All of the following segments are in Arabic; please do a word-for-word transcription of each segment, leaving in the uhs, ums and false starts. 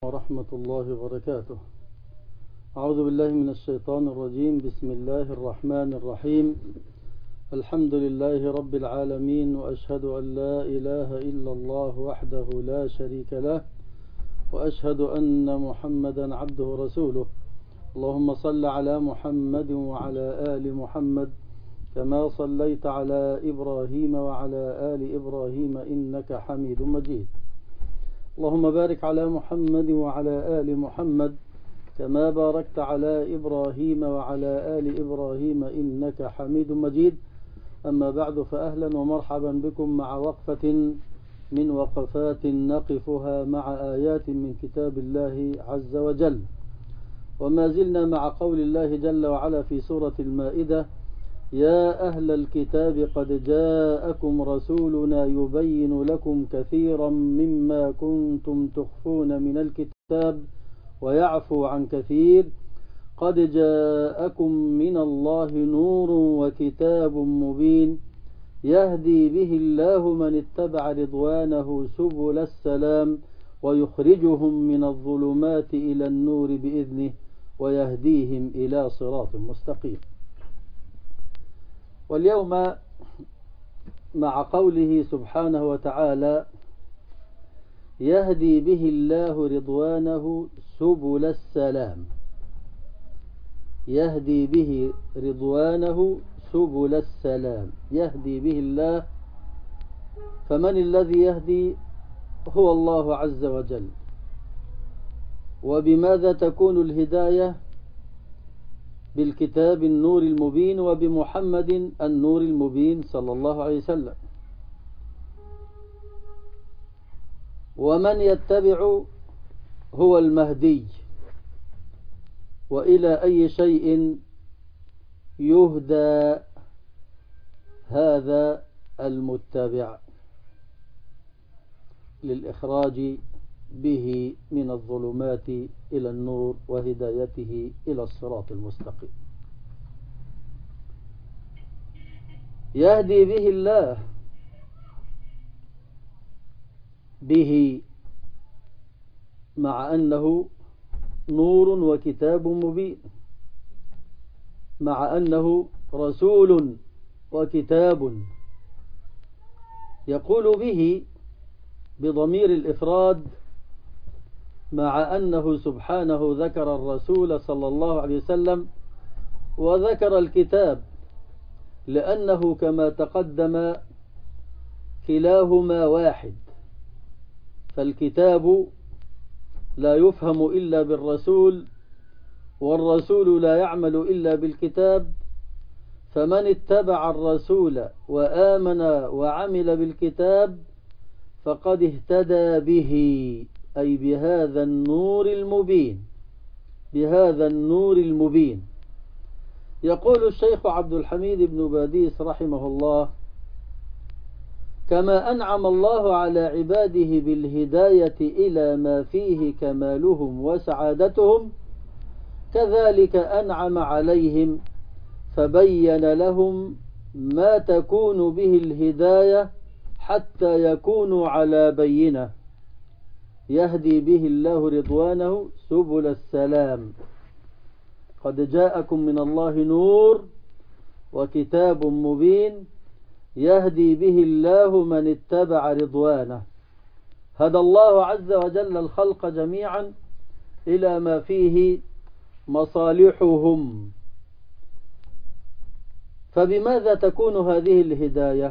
ورحمة الله وبركاته. أعوذ بالله من الشيطان الرجيم. بسم الله الرحمن الرحيم. الحمد لله رب العالمين، وأشهد أن لا إله إلا الله وحده لا شريك له، وأشهد أن محمدا عبده ورسوله. اللهم صل على محمد وعلى آل محمد كما صليت على إبراهيم وعلى آل إبراهيم إنك حميد مجيد. اللهم بارك على محمد وعلى آل محمد كما باركت على إبراهيم وعلى آل إبراهيم إنك حميد مجيد. أما بعد، فأهلا ومرحبا بكم مع وقفة من وقفات نقفها مع آيات من كتاب الله عز وجل. وما زلنا مع قول الله جل وعلا في سورة المائدة: يا أهل الكتاب قد جاءكم رسولنا يبين لكم كثيرا مما كنتم تخفون من الكتاب ويعفو عن كثير، قد جاءكم من الله نور وكتاب مبين يهدي به الله من اتبع رضوانه سبل السلام ويخرجهم من الظلمات إلى النور بإذنه ويهديهم إلى صراط مستقيم. واليوم مع قوله سبحانه وتعالى: يهدي به الله رضوانه سبل السلام. يهدي به رضوانه سبل السلام، يهدي به الله. فمن الذي يهدي؟ هو الله عز وجل. وبماذا تكون الهداية؟ بالكتاب النور المبين، وبمحمد النور المبين صلى الله عليه وسلم. ومن يتبع هو المهدي. وإلى أي شيء يهدى هذا المتبع؟ للإخراج به من الظلمات إلى النور وهدايته إلى الصراط المستقيم. يهدي به الله، به مع أنه نور وكتاب مبين، مع أنه رسول وكتاب. يقول به بضمير الإفراد، مع أنه سبحانه ذكر الرسول صلى الله عليه وسلم وذكر الكتاب، لأنه كما تقدم كلاهما واحد. فالكتاب لا يفهم إلا بالرسول، والرسول لا يعمل إلا بالكتاب. فمن اتبع الرسول وآمن وعمل بالكتاب فقد اهتدى به، أي بهذا النور المبين، بهذا النور المبين. يقول الشيخ عبد الحميد بن باديس رحمه الله: كما أنعم الله على عباده بالهداية إلى ما فيه كمالهم وسعادتهم، كذلك أنعم عليهم فبين لهم ما تكون به الهداية حتى يكونوا على بينة. يهدي به الله رضوانه سبل السلام. قد جاءكم من الله نور وكتاب مبين يهدي به الله من اتبع رضوانه. هدى الله عز وجل الخلق جميعا إلى ما فيه مصالحهم. فبماذا تكون هذه الهداية؟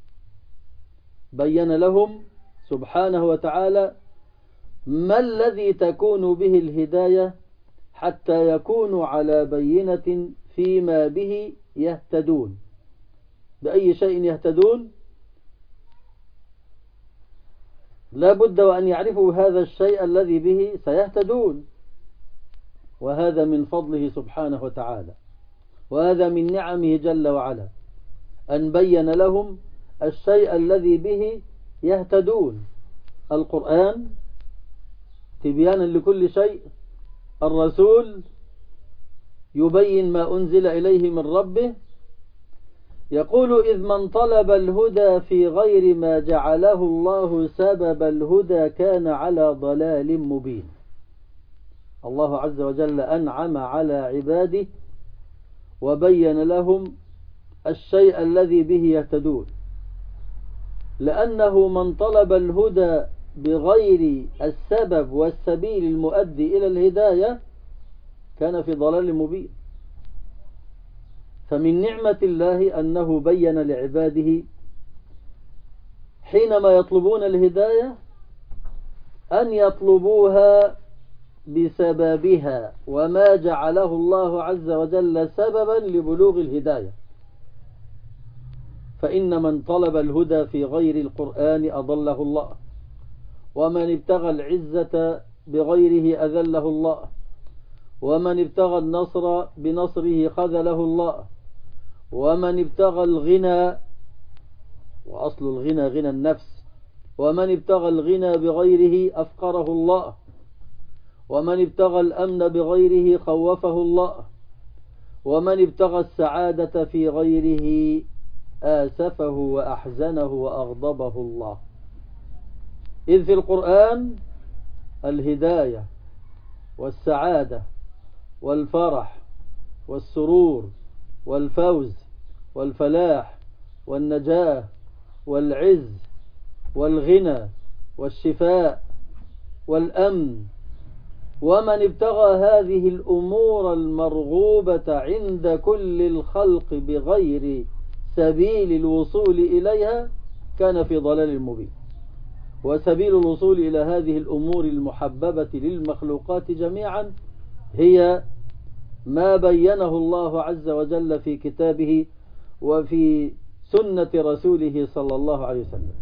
بين لهم سبحانه وتعالى ما الذي تكون به الهداية حتى يكونوا على بينة فيما به يهتدون. بأي شيء يهتدون؟ لا بد وأن يعرفوا هذا الشيء الذي به سيهتدون، وهذا من فضله سبحانه وتعالى، وهذا من نعمه جل وعلا، أن بين لهم الشيء الذي به يهتدون. القرآن تبيانا لكل شيء، الرسول يبين ما أنزل إليه من ربه. يقول: إذ من طلب الهدى في غير ما جعله الله سبب الهدى كان على ضلال مبين. الله عز وجل أنعم على عباده وبين لهم الشيء الذي به يهتدون، لأنه من طلب الهدى بغير السبب والسبيل المؤدي إلى الهداية كان في ضلال مبين. فمن نعمة الله أنه بين لعباده حينما يطلبون الهداية أن يطلبوها بسببها وما جعله الله عز وجل سببا لبلوغ الهداية. فإن من طلب الهدى في غير القرآن أضله الله، ومن ابتغى العزة بغيره أذله الله، ومن ابتغى النصر بنصره خذله الله، ومن ابتغى الغنى، وأصل الغنى غنى النفس، ومن ابتغى الغنى بغيره أفقره الله، ومن ابتغى الأمن بغيره خوفه الله، ومن ابتغى السعادة في غيره آسفه وأحزنه وأغضبه الله. إذ في القرآن الهداية والسعادة والفرح والسرور والفوز والفلاح والنجاة والعز والغنى والشفاء والأمن. ومن ابتغى هذه الأمور المرغوبة عند كل الخلق بغير سبيل الوصول إليها كان في ضلال مبين. وسبيل الوصول إلى هذه الأمور المحببة للمخلوقات جميعا هي ما بينه الله عز وجل في كتابه وفي سنة رسوله صلى الله عليه وسلم.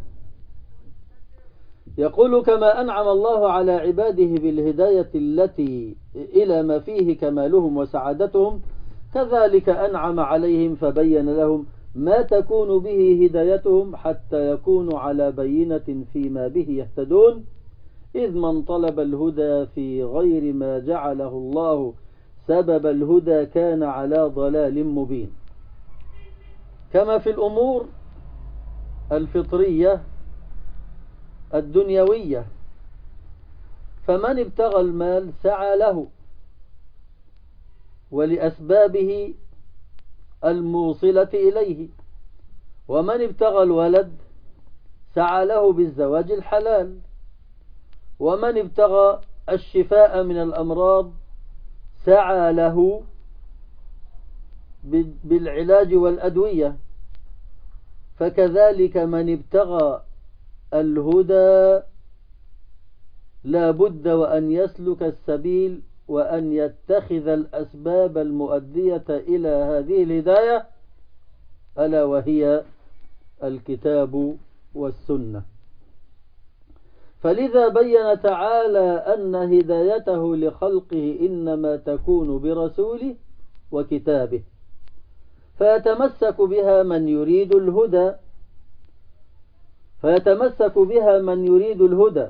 يقول: كما أنعم الله على عباده بالهداية التي إلى ما فيه كمالهم وسعادتهم، كذلك أنعم عليهم فبين لهم ما تكون به هدايتهم حتى يكونوا على بينة فيما به يهتدون. إذ من طلب الهدى في غير ما جعله الله سبب الهدى كان على ضلال مبين. كما في الأمور الفطرية الدنيوية، فمن ابتغى المال سعى له ولأسبابه الموصلة إليه، ومن ابتغى الولد سعى له بالزواج الحلال، ومن ابتغى الشفاء من الأمراض سعى له بالعلاج والأدوية. فكذلك من ابتغى الهدى لا بد وأن يسلك السبيل وأن يتخذ الأسباب المؤدية إلى هذه الهداية، ألا وهي الكتاب والسنة. فلذا بين تعالى أن هدايته لخلقه إنما تكون برسوله وكتابه، فيتمسك بها من يريد الهدى فيتمسك بها من يريد الهدى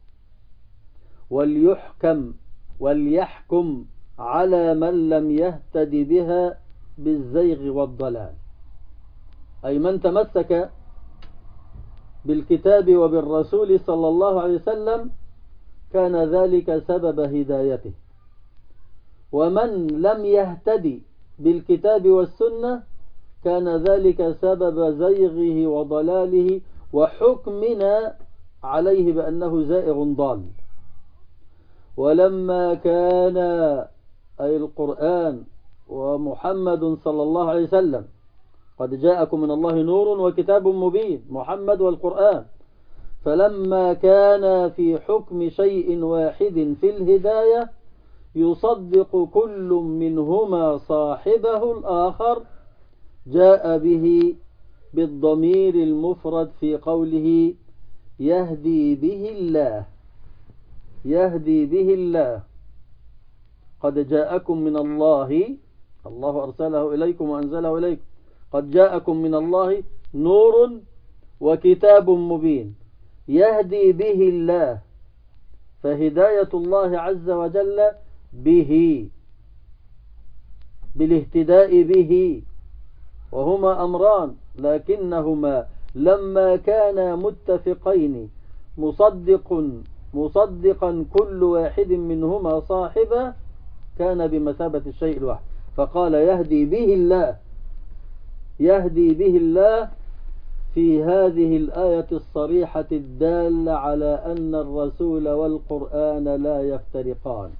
وليحكم وليحكم على من لم يهتد بها بالزيغ والضلال. أي من تمسك بالكتاب وبالرسول صلى الله عليه وسلم كان ذلك سبب هدايته، ومن لم يهتدي بالكتاب والسنة كان ذلك سبب زيغه وضلاله وحكمنا عليه بأنه زائغ ضال. ولما كان أي القرآن ومحمد صلى الله عليه وسلم قد جاءكم من الله نور وكتاب مبين، محمد والقرآن، فلما كان في حكم شيء واحد في الهداية يصدق كل منهما صاحبه الآخر جاء به بالضمير المفرد في قوله يهدي به الله يهدي به الله قد جاءكم من الله، الله أرسله إليكم وأنزله إليكم، قد جاءكم من الله نور وكتاب مبين يهدي به الله. فهداية الله عز وجل به، بالاهتداء به، وهما أمران لكنهما لما كانا متفقين مصدق مصدقا كل واحد منهما صاحبه كان بمثابة الشيء الواحد. فقال يهدي به الله، يهدي به الله في هذه الآية الصريحة الدالة على أن الرسول والقرآن لا يفترقان.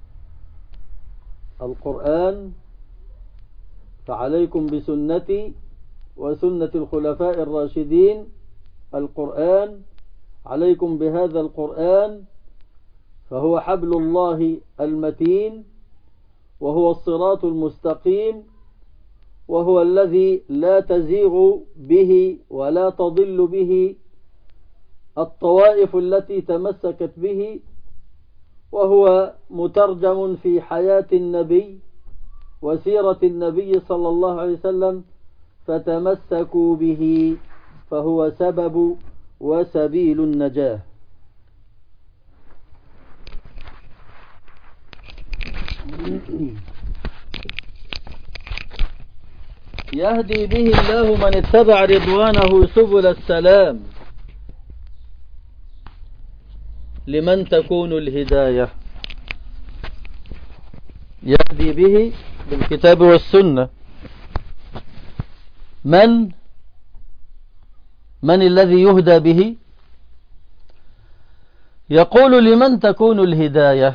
القرآن فعليكم بسنتي وسنة الخلفاء الراشدين، القرآن عليكم بهذا القرآن فهو حبل الله المتين، وهو الصراط المستقيم، وهو الذي لا تزيغ به ولا تضل به الطوائف التي تمسكت به، وهو مترجم في حياة النبي وسيرة النبي صلى الله عليه وسلم، فتمسكوا به فهو سبب وسبيل النجاة. يهدي به الله من اتبع رضوانه سبل السلام. لمن تكون الهداية؟ يهدي به بالكتاب والسنة. من من الذي يهدى به؟ يقول لمن تكون الهداية؟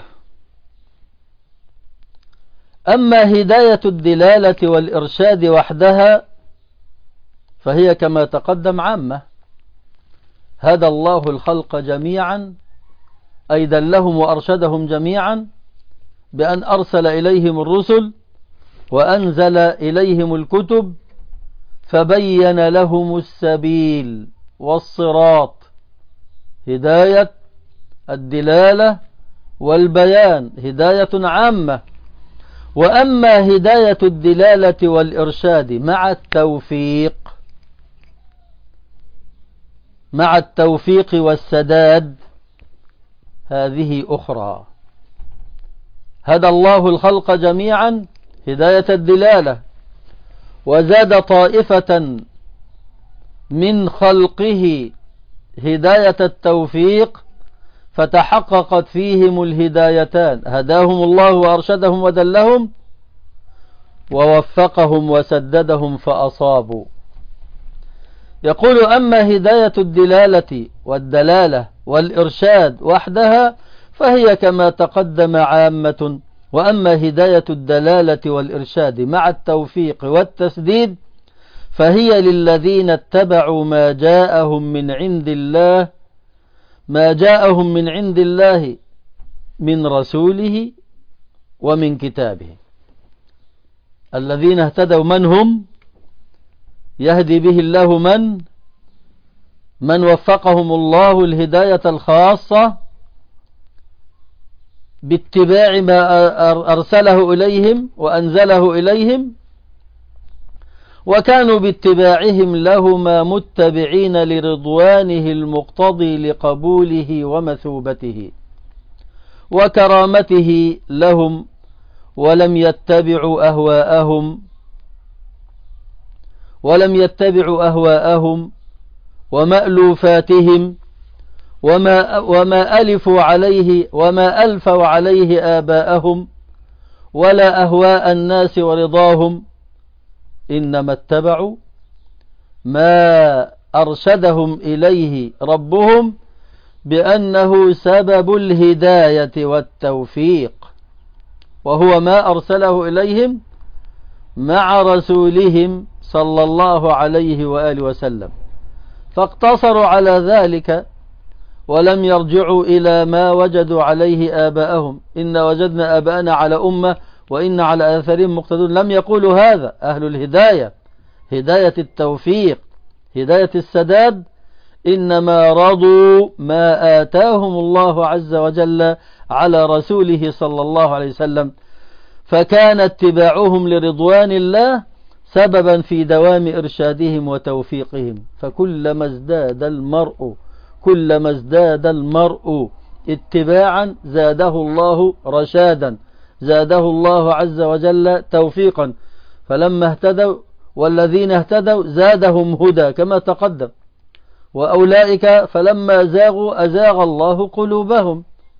أما هداية الدلالة والإرشاد وحدها فهي كما تقدم عامة. هدى الله الخلق جميعا، أي دلهم وأرشدهم جميعا بأن أرسل إليهم الرسل وأنزل إليهم الكتب، فبين لهم السبيل والصراط، هداية الدلالة والبيان هداية عامة. وأما هداية الدلالة والإرشاد مع التوفيق مع التوفيق والسداد هذه أخرى. هدى الله الخلق جميعا هداية الدلالة، وزاد طائفة من خلقه هداية التوفيق، فتحققت فيهم الهدايتان، هداهم الله وأرشدهم ودلهم، ووفقهم وسددهم فأصابوا. يقول أما هداية الدلالة والدلالة والإرشاد وحدها فهي كما تقدم عامة. وأما هداية الدلالة والإرشاد مع التوفيق والتسديد فهي للذين اتبعوا ما جاءهم من عند الله ما جاءهم من عند الله من رسوله ومن كتابه. الذين اهتدوا من هم؟ يهدي به الله من من وفقهم الله الهداية الخاصة باتباع ما أرسله إليهم وأنزله إليهم، وكانوا باتباعهم لهما متبعين لرضوانه المقتضي لقبوله ومثوبته وكرامته لهم، ولم يتبعوا أهواءهم ولم يتبعوا أهواءهم ومألوفاتهم وما وما ألفوا عليه وما ألفوا عليه آباءهم، ولا أهواء الناس ورضاهم، إنما اتبعوا ما أرشدهم إليه ربهم بأنه سبب الهداية والتوفيق، وهو ما أرسله إليهم مع رسولهم صلى الله عليه وآله وسلم، فاقتصروا على ذلك ولم يرجعوا إلى ما وجدوا عليه آباءهم. إن وجدنا آباءنا على أمة وإن على آثارهم مقتدون. لم يقولوا هذا أهل الهداية، هداية التوفيق، هداية السداد، إنما رضوا ما آتاهم الله عز وجل على رسوله صلى الله عليه وسلم، فكان اتباعهم لرضوان الله سببا في دوام إرشادهم وتوفيقهم. فكلما ازداد المرء كلما ازداد المرء اتباعا زاده الله رشادا، زاده الله عز وجل توفيقا. فلما اهتدوا والذين اهتدوا زادهم هدى كما تقدم، وأولئك فلما زاغوا أزاغ الله قلوبهم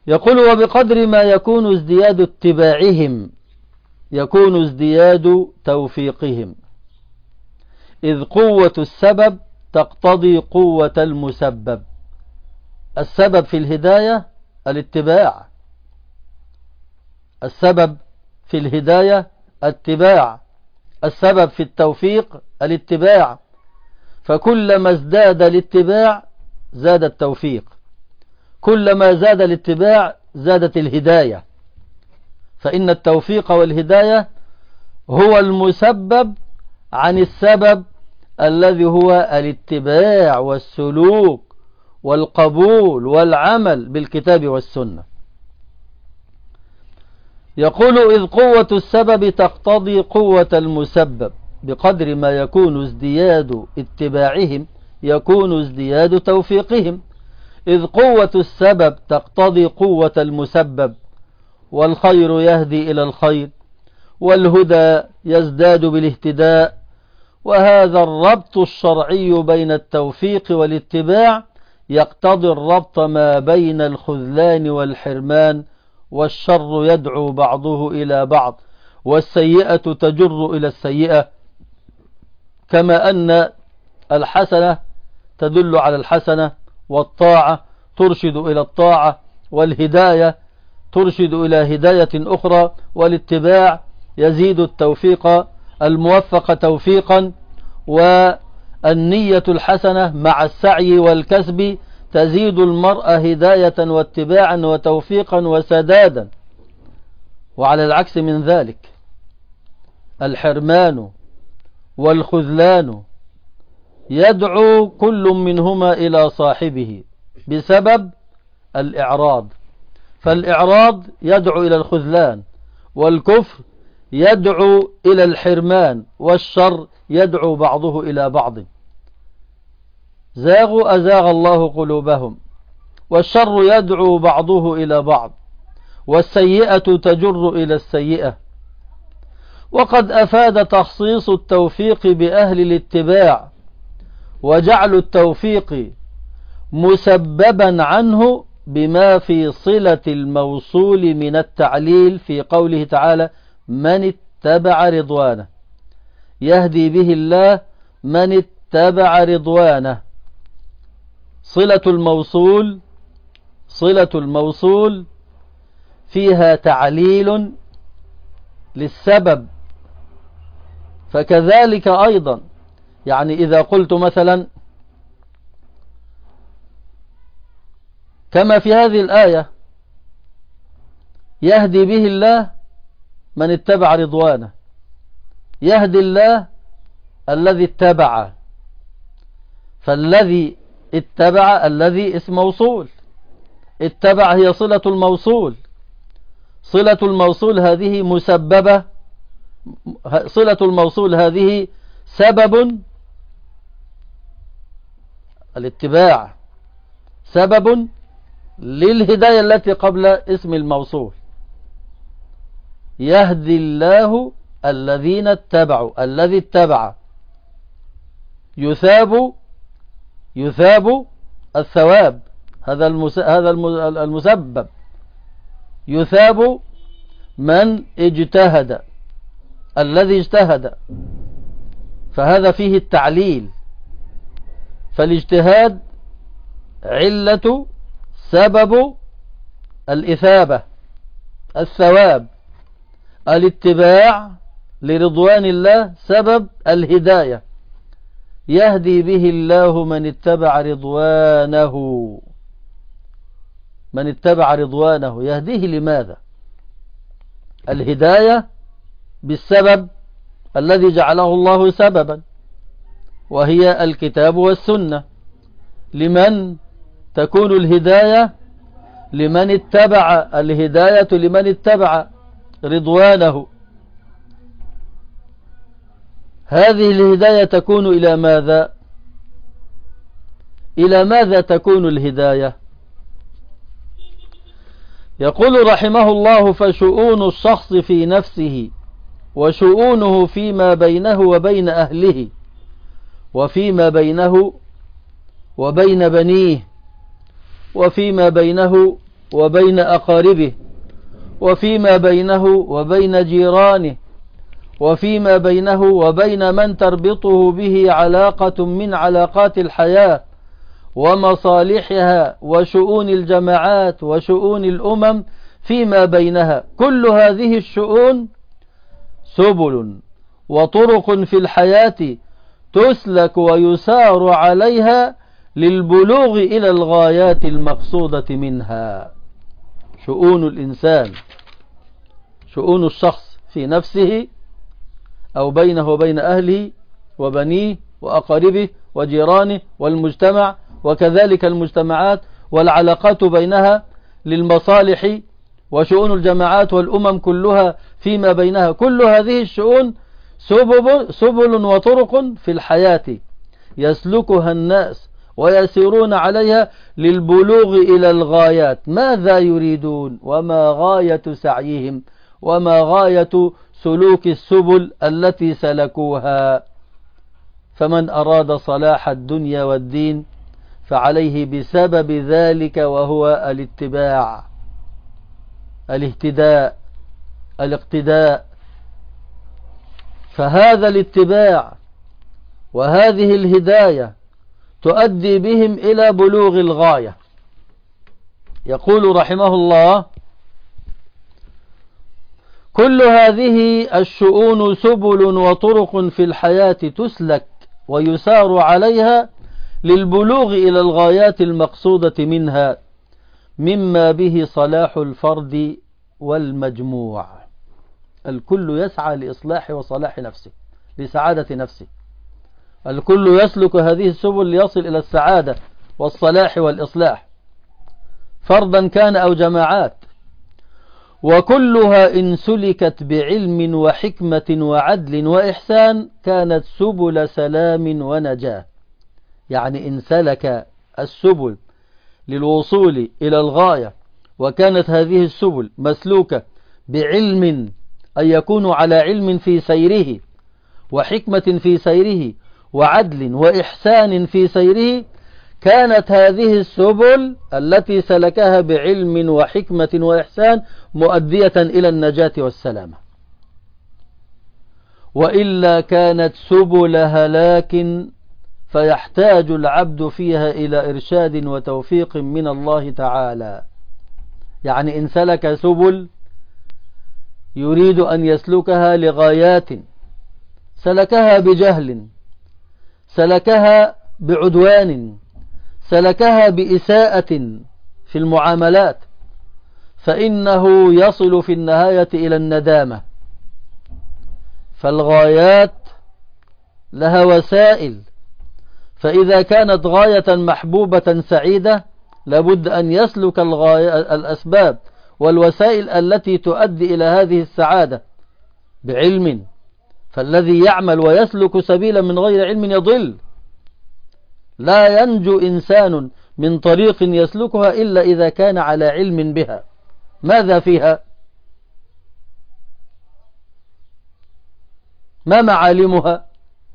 يقول وبقدر ما يكون ازدياد اتباعهم يكون ازدياد توفيقهم، إذ قوة السبب تقتضي قوة المسبب. السبب في الهداية الاتباع، السبب في الهداية اتباع، السبب في التوفيق الاتباع، فكلما ازداد الاتباع زاد التوفيق، كلما زاد الاتباع زادت الهداية، فإن التوفيق والهداية هو المسبب عن السبب الذي هو الاتباع والسلوك والقبول والعمل بالكتاب والسنة. يقول إذ قوة السبب تقتضي قوة المسبب، بقدر ما يكون ازدياد اتباعهم يكون ازدياد توفيقهم، إذ قوة السبب تقتضي قوة المسبب، والخير يهدي إلى الخير، والهدى يزداد بالاهتداء. وهذا الربط الشرعي بين التوفيق والاتباع يقتضي الربط ما بين الخذلان والحرمان، والشر يدعو بعضه إلى بعض، والسيئة تجر إلى السيئة، كما أن الحسنة تدل على الحسنة، والطاعة ترشد إلى الطاعة، والهداية ترشد إلى هداية أخرى، والاتباع يزيد التوفيق الموفق توفيقا، والنية الحسنة مع السعي والكسب تزيد المرء هداية واتباعا وتوفيقا وسدادا. وعلى العكس من ذلك الحرمان والخذلان يدعو كل منهما إلى صاحبه بسبب الإعراض، فالإعراض يدعو إلى الخذلان، والكفر يدعو إلى الحرمان، والشر يدعو بعضه إلى بعض. زاغوا أزاغ الله قلوبهم، والشر يدعو بعضه إلى بعض، والسيئة تجر إلى السيئة. وقد أفاد تخصيص التوفيق بأهل الاتباع وجعل التوفيق مسببا عنه بما في صلة الموصول من التعليل في قوله تعالى من اتبع رضوانه، يهدي به الله من اتبع رضوانه. صلة الموصول صلة الموصول فيها تعليل للسبب، فكذلك أيضا يعني إذا قلت مثلا كما في هذه الآية يهدي به الله من اتبع رضوانه، يهدي الله الذي اتبع، فالذي اتبع الذي اسم موصول، اتبع هي صلة الموصول، صلة الموصول هذه مسببة، صلة الموصول هذه سبب الاتباع، سبب للهداية التي قبل اسم الموصول. يهدي الله الذين اتبعوا، الذي اتبع يثاب يثاب الثواب، هذا هذا المسبب، يثاب من اجتهد، الذي اجتهد، فهذا فيه التعليل، فالاجتهاد علة سبب الإثابة الثواب، الاتباع لرضوان الله سبب الهداية، يهدي به الله من اتبع رضوانه، من اتبع رضوانه يهديه لماذا؟ الهداية بالسبب الذي جعله الله سببا، وهي الكتاب والسنة. لمن تكون الهداية؟ لمن اتبع، الهداية لمن اتبع رضوانه. هذه الهداية تكون إلى ماذا؟ إلى ماذا تكون الهداية؟ يقول رحمه الله فشؤون الشخص في نفسه، وشؤونه فيما بينه وبين أهله، وفيما بينه وبين بنيه، وفيما بينه وبين أقاربه، وفيما بينه وبين جيرانه، وفيما بينه وبين من تربطه به علاقة من علاقات الحياة ومصالحها وشؤون الجماعات وشؤون الأمم فيما بينها. كل هذه الشؤون سبل وطرق في الحياة تسلك ويسار عليها للبلوغ إلى الغايات المقصودة منها. شؤون الإنسان، شؤون الشخص في نفسه أو بينه وبين أهله وبنيه وأقاربه وجيرانه والمجتمع، وكذلك المجتمعات والعلاقات بينها للمصالح وشؤون الجماعات والأمم كلها فيما بينها. كل هذه الشؤون سبل, سبل وطرق في الحياة يسلكها الناس ويسيرون عليها للبلوغ إلى الغايات. ماذا يريدون وما غاية سعيهم وما غاية سلوك السبل التي سلكوها؟ فمن أراد صلاح الدنيا والدين فعليه بسبب ذلك، وهو الاتباع، الاهتداء، الاقتداء. فهذا الاتباع وهذه الهداية تؤدي بهم إلى بلوغ الغاية. يقول رحمه الله: كل هذه الشؤون سبل وطرق في الحياة تسلك ويسار عليها للبلوغ إلى الغايات المقصودة منها، مما به صلاح الفرد والمجموع. الكل يسعى لإصلاح وصلاح نفسه، لسعادة نفسه. الكل يسلك هذه السبل ليصل إلى السعادة والصلاح والإصلاح، فردا كان أو جماعات. وكلها إن سلكت بعلم وحكمة وعدل وإحسان كانت سبل سلام ونجاة. يعني إن سلك السبل للوصول إلى الغاية وكانت هذه السبل مسلوكة بعلم، أن يكون على علم في سيره وحكمة في سيره وعدل وإحسان في سيره، كانت هذه السبل التي سلكها بعلم وحكمة وإحسان مؤدية إلى النجاة والسلامة. وإلا كانت سبل هلاك، فيحتاج العبد فيها إلى إرشاد وتوفيق من الله تعالى. يعني إن سلك سبل يريد أن يسلكها لغايات، سلكها بجهل، سلكها بعدوان، سلكها بإساءة في المعاملات، فإنه يصل في النهاية إلى الندامة. فالغايات لها وسائل، فإذا كانت غاية محبوبة سعيدة لابد أن يسلك الغاية الأسباب والوسائل التي تؤدي إلى هذه السعادة بعلم. فالذي يعمل ويسلك سبيلا من غير علم يضل. لا ينجو إنسان من طريق يسلكها إلا إذا كان على علم بها. ماذا فيها؟ ما معالمها؟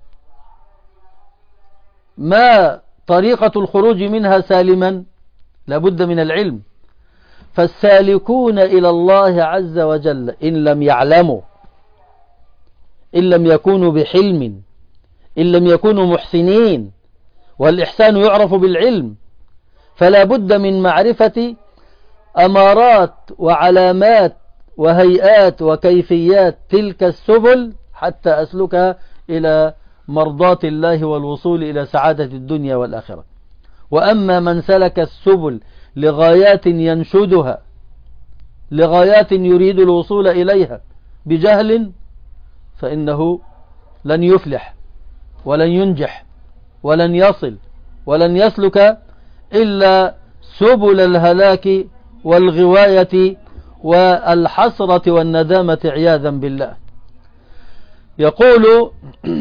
ما طريقة الخروج منها سالما؟ لابد من العلم. فالسالكون إلى الله عز وجل إن لم يعلموا، إن لم يكونوا بحلم، إن لم يكونوا محسنين، والإحسان يعرف بالعلم، فلا بد من معرفة أمارات وعلامات وهيئات وكيفيات تلك السبل حتى أسلكها إلى مرضاة الله والوصول إلى سعادة الدنيا والآخرة. وأما من سلك السبل لغايات ينشدها، لغايات يريد الوصول إليها بجهل، فإنه لن يفلح ولن ينجح ولن يصل ولن يسلك إلا سبل الهلاك والغواية والحسرة والندامة عياذا بالله. يقول: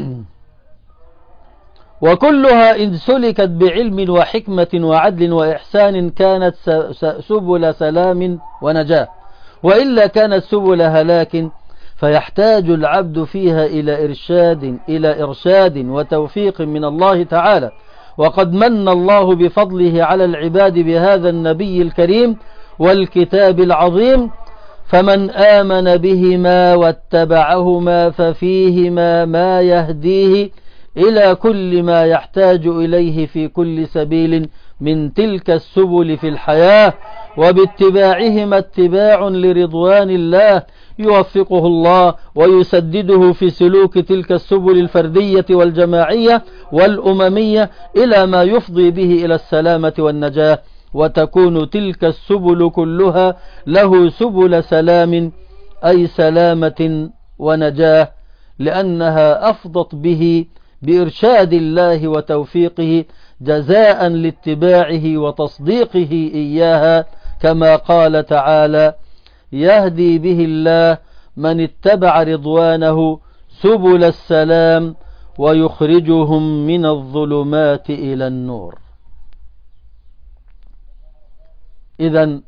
وكلها إن سلكت بعلم وحكمة وعدل وإحسان كانت سبل سلام ونجاة، وإلا كانت سبل هلاك، فيحتاج العبد فيها إلى إرشاد إلى إرشاد وتوفيق من الله تعالى. وقد من الله بفضله على العباد بهذا النبي الكريم، والكتاب العظيم، فمن آمن بهما واتبعهما ففيهما ما يهديه إلى كل ما يحتاج إليه في كل سبيل من تلك السبل في الحياة، وباتباعهما اتباع لرضوان الله يوفقه الله ويسدده في سلوك تلك السبل الفردية والجماعية والأممية إلى ما يفضي به إلى السلامة والنجاة، وتكون تلك السبل كلها له سبل سلام أي سلامة ونجاة، لأنها أفضت به بإرشاد الله وتوفيقه جزاء لاتباعه وتصديقه إياها، كما قال تعالى: يهدي به الله من اتبع رضوانه سبل السلام ويخرجهم من الظلمات إلى النور. إذن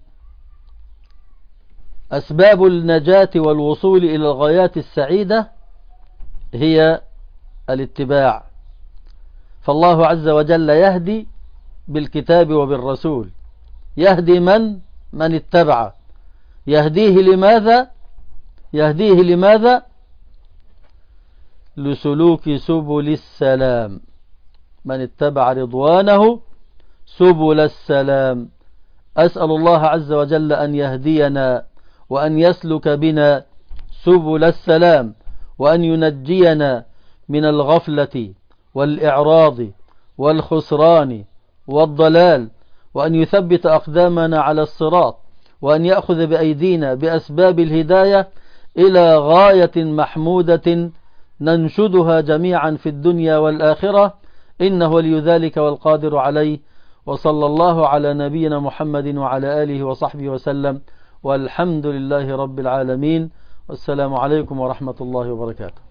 أسباب النجاة والوصول إلى الغايات السعيدة هي الاتباع، فالله عز وجل يهدي بالكتاب وبالرسول، يهدي من من اتبع. يهديه لماذا؟ يهديه لماذا؟ لسلوك سبل السلام، من اتبع رضوانه سبل السلام. أسأل الله عز وجل أن يهدينا وأن يسلك بنا سبل السلام، وأن ينجينا من الغفلة والإعراض والخسران والضلال، وأن يثبت أقدامنا على الصراط، وأن يأخذ بأيدينا بأسباب الهداية إلى غاية محمودة ننشدها جميعا في الدنيا والآخرة، إنه ولي ذلك والقادر عليه. وصلى الله على نبينا محمد وعلى آله وصحبه وسلم، والحمد لله رب العالمين، والسلام عليكم ورحمة الله وبركاته.